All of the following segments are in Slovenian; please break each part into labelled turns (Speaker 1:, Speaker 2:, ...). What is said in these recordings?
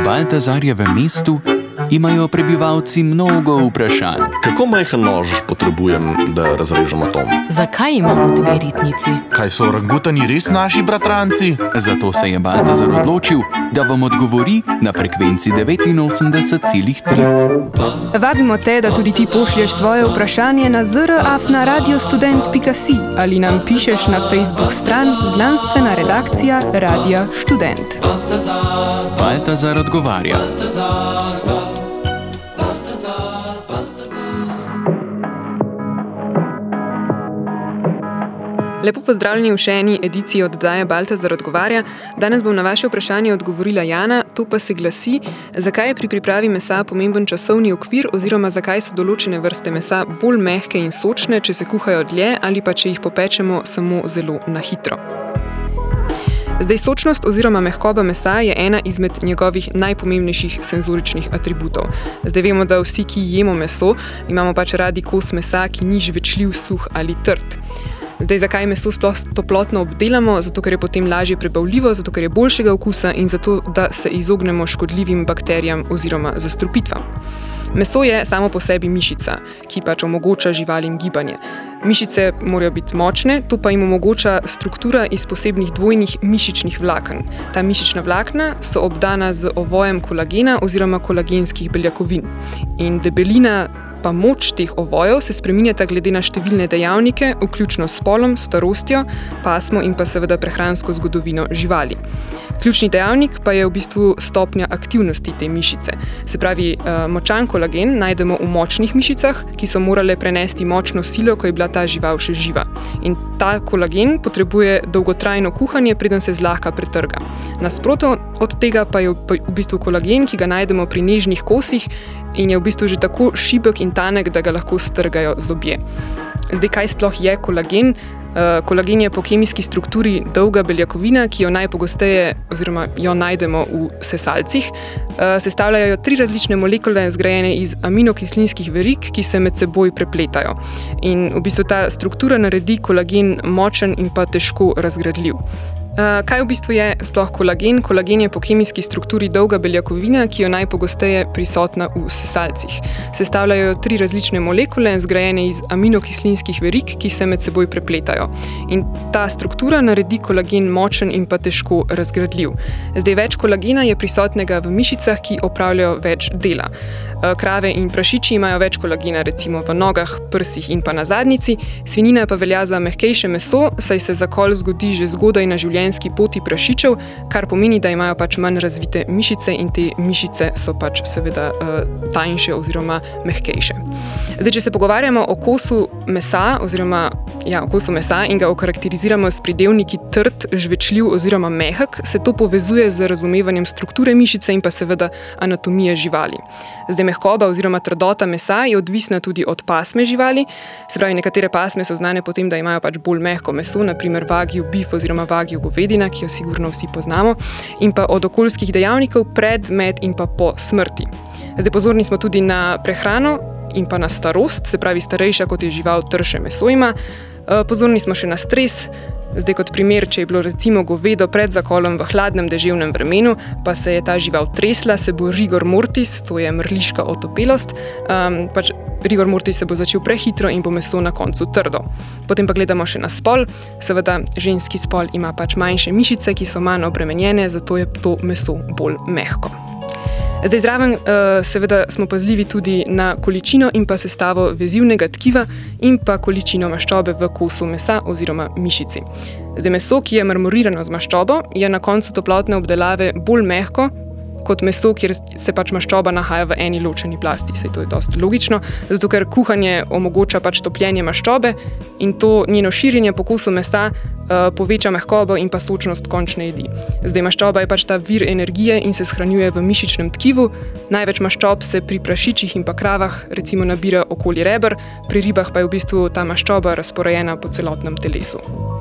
Speaker 1: Baltazarjevem mestu imajo prebivalci mnogo vprašanj.
Speaker 2: Kako majhen nož potrebujem, da razrežem atom?
Speaker 3: Zakaj imamo 2 ritnici?
Speaker 4: Kaj so orangutani res naši bratranci?
Speaker 1: Zato se je Baltazar odločil, da vam odgovori na frekvenci 89,3.
Speaker 5: Vabimo te, da tudi ti pošlješ svoje vprašanje na zr@radiostudent.si ali nam pišeš na Facebook stran Znanstvena redakcija Radia Študent.
Speaker 1: Baltazar odgovarja.
Speaker 5: Lepo pozdravljeni v še eni ediciji oddaje Baltazar odgovarja. Danes bom na vaše vprašanje odgovorila Jana, to pa se glasi, zakaj je pri pripravi mesa pomemben časovni okvir oziroma zakaj so določene vrste mesa bolj mehke in sočne, če se kuhajo dlje ali pa če jih popečemo samo zelo na hitro. Zdaj, sočnost oziroma mehkoba mesa je ena izmed njegovih najpomembnejših senzoričnih atributov. Zdaj vemo, da vsi, ki jemo meso, imamo pač radi kos mesa, ki ni žvečljiv, suh ali trd. Zdaj, zakaj meso sploh toplotno obdelamo? Zato, ker je potem lažje prebavljivo, zato, ker je boljšega okusa in zato, da se izognemo škodljivim bakterijam oziroma zastrupitvam. Meso je samo po sebi mišica, ki pač omogoča živalim gibanje. Mišice morajo biti močne, to pa jim omogoča struktura iz posebnih dvojnih mišičnih vlaken. Ta mišična vlakna so obdana z ovojem kolagena oziroma kolagenskih beljakovin. In debelina pa moč teh ovojev se spreminjata glede na številne dejavnike, vključno s spolom, starostjo, pasmo in pa seveda prehransko zgodovino živali. Ključni dejavnik pa je v bistvu stopnja aktivnosti te mišice. Se pravi, močan kolagen najdemo v močnih mišicah, ki so morale prenesti močno silo, ko je bila ta žival še živa. In ta kolagen potrebuje dolgotrajno kuhanje, preden se zlahka pretrga. Nasprotno od tega pa je v bistvu kolagen, ki ga najdemo pri nežnih kosih in je v bistvu že tako šibek in tanek, da ga lahko strgajo zobje. Zdaj, kaj sploh je kolagen? Kolagen je po kemijski strukturi dolga beljakovina, ki jo najpogosteje oziroma jo najdemo v sesalcih. Sestavljajo 3 različne molekule, zgrajene iz aminokislinskih verig, ki se med seboj prepletajo. In v bistvu ta struktura naredi kolagen močen in pa težko razgradljiv. Kaj v bistvu je sploh kolagen? Kolagen je po kemijski strukturi dolga beljakovina, ki jo najpogosteje prisotna v sesalcih. Sestavljajo 3 različne molekule, zgrajene iz aminokislinskih verig, ki se med seboj prepletajo. In ta struktura naredi kolagen močen in pa težko razgradljiv. Zdaj, več kolagena je prisotnega v mišicah, ki opravljajo več dela. Krave in prašiči imajo več kolagena recimo v nogah, prsih in pa na zadnjici, svinjina pa velja za mehkejše meso, saj se zakol zgodi že zgodaj na življenjski poti prašičev, kar pomeni, da imajo pač manj razvite mišice in te mišice so pač seveda tanjše oziroma mehkejše. Zdaj, če se pogovarjamo o kosu mesa oziroma o kosu mesa in ga okarakteriziramo s pridevniki trd, žvečljiv oziroma mehek, se to povezuje z razumevanjem strukture mišice in pa seveda anatomije živali. Zdaj, mehkoba oziroma trdota mesa je odvisna tudi od pasme živali. Se pravi, nekatere pasme so znane po tem, da imajo pač bolj mehko meso, na primer wagyu beef oziroma wagyu govedina, ki jo sigurno vsi poznamo, in pa od okoljskih dejavnikov pred, med in pa po smrti. Zdaj, pozorni smo tudi na prehrano in pa na starost, se pravi, starejša kot je žival, trše meso ima. Pozorni smo še na stres. Zdaj, kot primer, če je bilo recimo govedo pred zakolom v hladnem deževnem vremenu, pa se je ta žival tresla, se bo rigor mortis, to je mrliška otopelost, rigor mortis se bo začel prehitro in bo meso na koncu trdo. Potem pa gledamo še na spol. Seveda, ženski spol ima pač manjše mišice, ki so manj obremenjene, zato je to meso bolj mehko. Zdaj, zraven seveda smo pazljivi tudi na količino in pa sestavo vezivnega tkiva in pa količino maščobe v kosu mesa oziroma mišici. Zdaj, meso, ki je marmorirano z maščobo, je na koncu toplotne obdelave bolj mehko kot meso, kjer se pač maščoba nahaja v eni ločeni plasti. Saj to je dosti logično, zato ker kuhanje omogoča pač topljenje maščobe in to njeno širjenje po kosu mesa poveča mehkobo in pa sočnost končne jedi. Zdaj, maščoba je pač ta vir energije in se shranjuje v mišičnem tkivu. Največ maščob se pri prašičih in pa kravah recimo nabira okoli reber, pri ribah pa je v bistvu ta maščoba razporejena po celotnem telesu.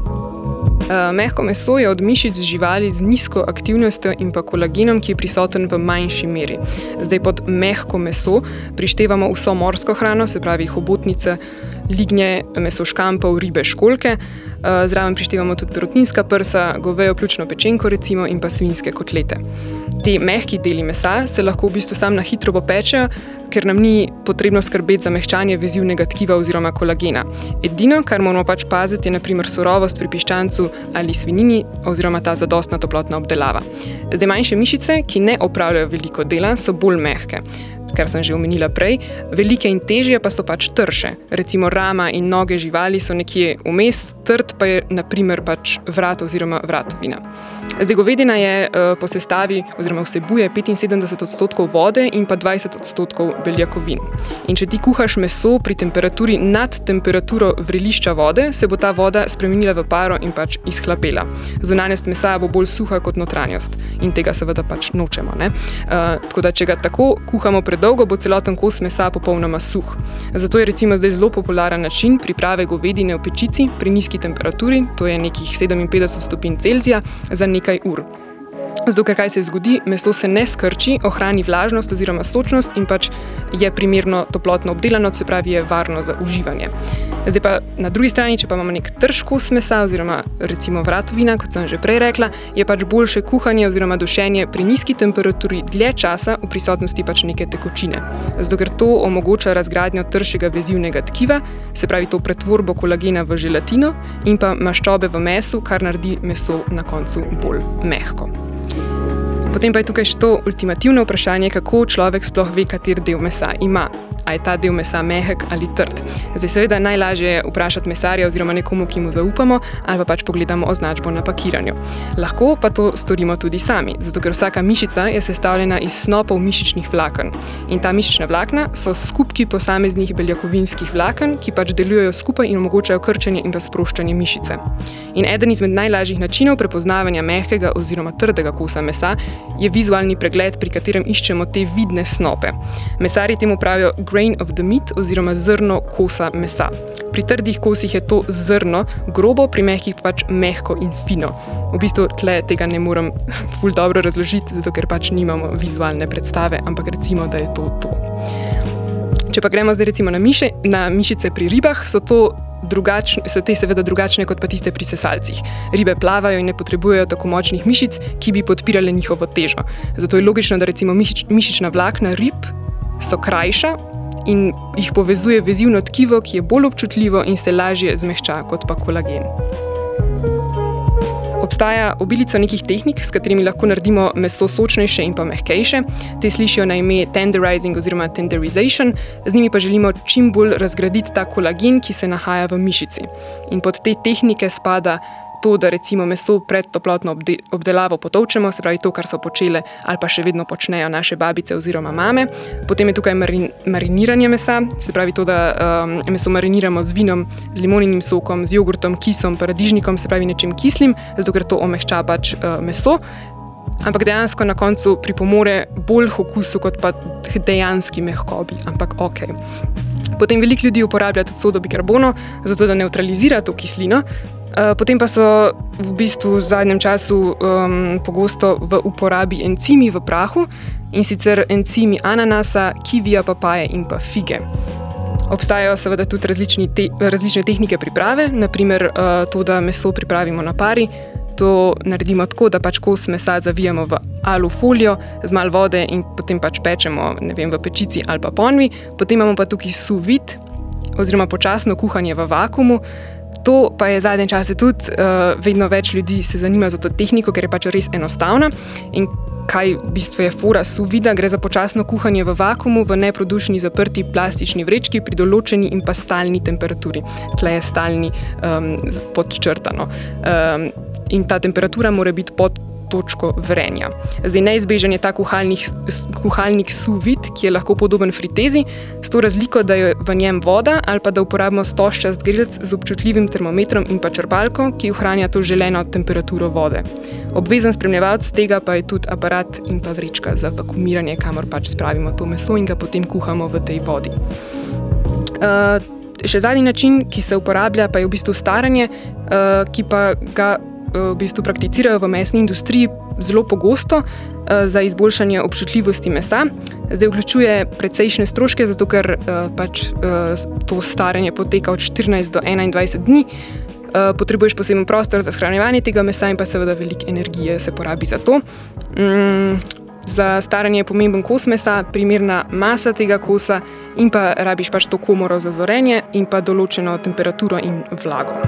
Speaker 5: Mehko meso je od mišic živali z nizko aktivnostjo in pa kolagenom, ki je prisoten v manjši meri. Zdaj, pod mehko meso prištevamo vso morsko hrano, se pravi hobotnice, lignje, meso škampov, ribe, školjke. Zraven prištevamo tudi perutninska prsa, govejo pljučno pečenko recimo in pa svinjske kotlete. Te mehki deli mesa se lahko v bistvu sam na hitro popečejo, ker nam ni potrebno skrbeti za mehčanje vezivnega tkiva oziroma kolagena. Edino, kar moramo pač paziti, je na primer surovost pri piščancu ali svinjini oziroma ta zadostna toplotna obdelava. Zdaj manjše mišice, ki ne opravljajo veliko dela, so bolj mehke, kar sem že omenila prej, velike in težje pa so pač trše. Recimo rama in noge živali so nekje vmes, trd pa je na primer pač vrat oziroma vratovina. Zdaj govedina je po sestavi oziroma vsebuje 75% vode in pa 20% beljakovin. In če ti kuhaš meso pri temperaturi nad temperaturo vrelišča vode, se bo ta voda spremenila v paro in pač izhlapela. Zunanjost mesa bo bolj suha kot notranjost in tega seveda pač nočemo, ne? Tako da, če ga tako kuhamo predolgo, bo celoten kos mesa popolnoma suh. Zato je recimo zdaj zelo popularen način priprave govedine v pečici pri nizki temperaturi, to je nekih 57 stopinj Celzija, za nekaj ur. Zato, ker kaj se zgodi, meso se ne skrči, ohrani vlažnost oziroma sočnost in pač je primerno toplotno obdelano, se pravi je varno za uživanje. Zdaj pa na drugi strani, če pa imamo nek trš kos mesa oziroma recimo vratovina, kot sem že prej rekla, je pač boljše kuhanje oziroma dušenje pri nizki temperaturi dlje časa v prisotnosti pač neke tekočine. Zato, ker to omogoča razgradnjo tršega vezivnega tkiva, se pravi to pretvorbo kolagena v želatino in pa maščobe v mesu, kar naredi meso na koncu bolj mehko. Potem pa je tukaj še to ultimativno vprašanje, kako človek sploh ve, kater del mesa ima. A je ta del mesa mehek ali trd. Zdaj seveda najlažje je vprašati mesarja oziroma nekomu, ki mu zaupamo, ali pa pač pogledamo označbo na pakiranju. Lahko pa to storimo tudi sami, zato ker vsaka mišica je sestavljena iz snopov mišičnih vlaken. In ta mišična vlakna so skupki posameznih beljakovinskih vlaken, ki pač delujejo skupaj in omogočajo krčenje in pa sproščanje mišice. In eden izmed najlažjih načinov prepoznavanja mehkega oziroma trdega kosa mesa je vizualni pregled, pri katerem iščemo te vidne snope. Mesarji temu pravijo grain of the meat oziroma zrno kosa mesa. Pri trdih kosih je to zrno grobo, pri mehkih pač mehko in fino. V bistvu tle tega ne morem ful dobro razložiti, zato ker pač nimamo vizualne predstave, ampak recimo, da je to. Če pa gremo zdaj recimo na mišice pri ribah, so te seveda drugačne kot pa tiste pri sesalcih. Ribe plavajo in ne potrebujejo tako močnih mišic, ki bi podpirale njihovo težo. Zato je logično, da recimo mišična vlakna rib so krajša in jih povezuje vezivno tkivo, ki je bolj občutljivo in se lažje zmehča kot pa kolagen. Obstaja obilica nekih tehnik, s katerimi lahko naredimo meso sočnejše in pa mehkejše. Te slišijo na ime tenderizing oziroma tenderization, z njimi pa želimo čim bolj razgraditi ta kolagen, ki se nahaja v mišici. In pod te tehnike spada to, da recimo meso pred toplotno obdelavo potolčemo, se pravi to, kar so počele ali pa še vedno počnejo naše babice oziroma mame. Potem je tukaj mariniranje mesa, se pravi to, da meso mariniramo z vinom, z limoninim sokom, z jogurtom, kisom, paradižnikom, se pravi nečim kislim, zato ker to omehča pač meso. Ampak dejansko na koncu pripomore bolj k okusu kot pa dejanski mehkobi, ampak okej. Potem veliko ljudi uporablja tudi sodo bikarbono, zato da nevtralizira to kislino. Potem pa so v bistvu v zadnjem času pogosto v uporabi encimi v prahu, in sicer encimi ananasa, kivija, papaje in pa fige. Obstajajo seveda tudi različne tehnike priprave, naprimer to, da meso pripravimo na pari. To naredimo tako, da pač kos mesa zavijamo v alufolijo z malo vode in potem pač pečemo, v pečici ali pa ponvi. Potem imamo pa tukaj sous vide oziroma počasno kuhanje v vakuumu. To pa je zadnje čase tudi, vedno več ljudi se zanima za to tehniko, ker je pač res enostavna. In kaj v bistvu je fora sous vida? Gre za počasno kuhanje v vakuumu v neprodušni zaprti plastični vrečki pri določeni in pa stalni temperaturi. Tle je stalni podčrtano. In ta temperatura mora biti pod točko vrenja. Zdaj neizbežen je ta kuhalnik sous vide, ki je lahko podoben fritezi, s to razliko, da je v njem voda ali pa da uporabimo stožčast grelc z občutljivim termometrom in pa črpalko, ki ohranja to želeno temperaturo vode. Obvezen spremljevalec tega pa je tudi aparat in pa vrečka za vakuumiranje, kamor pač spravimo to meso in ga potem kuhamo v tej vodi. Še zadnji način, ki se uporablja, pa je v bistvu staranje, ki pa ga v bistvu prakticirajo v mesni industriji zelo pogosto za izboljšanje občutljivosti mesa. Zdaj vključuje precejšnje stroške, zato ker pač to staranje poteka od 14 do 21 dni. Potrebuješ poseben prostor za shranjevanje tega mesa in pa seveda veliko energije se porabi za to. Za staranje je pomemben kos mesa, primerna masa tega kosa in pa rabiš pač to komoro za zorenje in pa določeno temperaturo in vlago.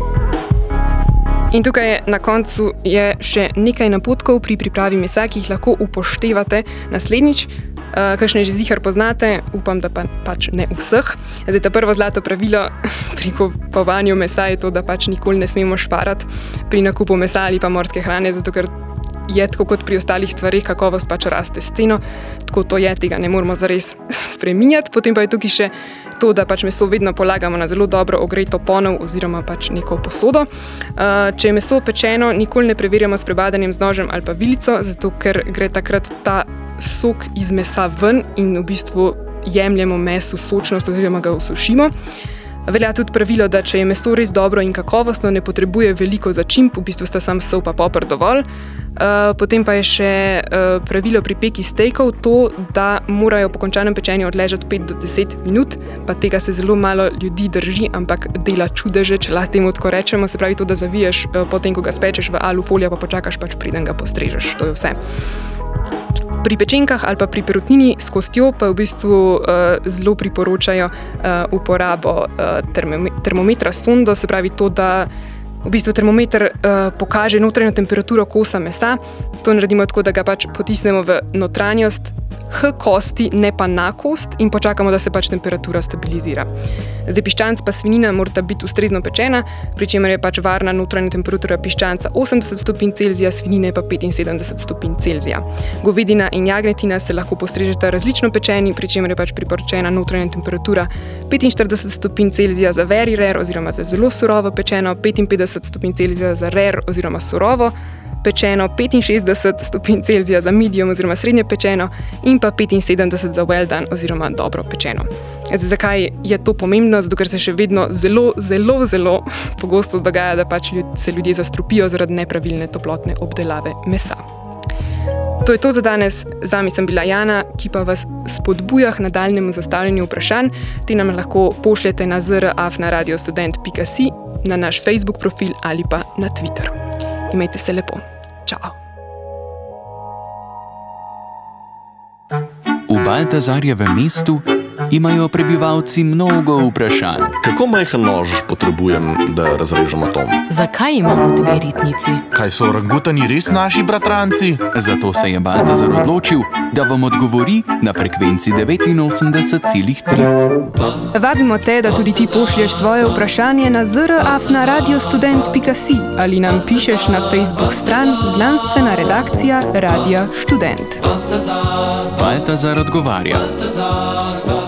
Speaker 5: In tukaj na koncu je še nekaj napotkov pri pripravi mesa, ki jih lahko upoštevate naslednjič. Kakšne že zihar poznate, upam, da pač ne vseh. Zdaj, ta prvo zlato pravilo pri kupovanju mesa je to, da pač nikoli ne smemo šparati pri nakupu mesa ali pa morske hrane, zato ker je tako kot pri ostalih stvarih, kakovost pač raste s ceno, tako to je, tega ne moramo zares spreminjati. Potem pa je tukaj še to, da pač meso vedno polagamo na zelo dobro ogreto ponev oziroma pač neko posodo. Če je meso pečeno, nikoli ne preverjamo s prebadanjem z nožem ali pa vilico, zato ker gre takrat ta sok iz mesa ven in v bistvu jemljemo mesu sočnost oziroma ga osušimo. Velja tudi pravilo, da če je meso res dobro in kakovostno, ne potrebuje veliko začimb, v bistvu sta sam sol pa poper dovolj. Potem pa je še pravilo pri peki stejkov to, da morajo po končanem pečenju odležati 5 do 10 minut, pa tega se zelo malo ljudi drži, ampak dela čudeže, če lahko temu tako rečemo, se pravi to, da zaviješ potem, ko ga spečeš v alufolijo, pa počakaš pač preden ga postrežeš, to je vse. Pri pečenkah ali pa pri perutnini s kostjo pa v bistvu zelo priporočajo uporabo termometra s sondo, se pravi to, da v bistvu termometer pokaže notranjo temperaturo kosa mesa. To naredimo tako, da ga pač potisnemo v notranjost h kosti, ne pa na kost in počakamo, da se pač temperatura stabilizira. Zdaj, piščanc pa svinjina morata biti ustrezno pečena, pri čemer je pač varna notranja temperatura piščanca 80 stopinj Celzija, svinjine pa 75 stopinj Celzija. Govedina in jagnjetina se lahko postrežeta različno pečeni, pri čemer je pač priporočena notranja temperatura 45 stopinj Celzija za very rare oziroma za zelo surovo pečeno, 55 stopinj Celzija za rare oziroma surovo pečeno, 65 stopinj Celzija za medium oziroma srednje pečeno in pa 75 za well done oziroma dobro pečeno. Zdaj, zakaj je to pomembno? Zato, ker se še vedno zelo pogosto dogaja, da pač se ljudje zastrupijo zaradi nepravilne toplotne obdelave mesa. To je to za danes. Z vami sem bila Jana, ki pa vas spodbuja k nadaljnjemu zastavljanju vprašanj. Te nam lahko pošljete na zr@radiostudent.si, na naš Facebook profil ali pa na Twitter. Imejte se lepo. Čau.
Speaker 1: V Baltazarjevem mestu imajo prebivalci mnogo vprašanj.
Speaker 2: Kako majhen nož potrebujem, da razrežem atom?
Speaker 3: Zakaj imamo dve ritnici?
Speaker 4: Kaj so orangutani res naši bratranci?
Speaker 1: Zato se je Baltazar odločil, da vam odgovori na frekvenci 89,3.
Speaker 5: Vabimo te, da tudi ti pošlješ svoje vprašanje na zr@radiostudent.si ali nam pišeš na Facebook stran Znanstvena redakcija Radia Študent.
Speaker 1: Baltazar odgovarja.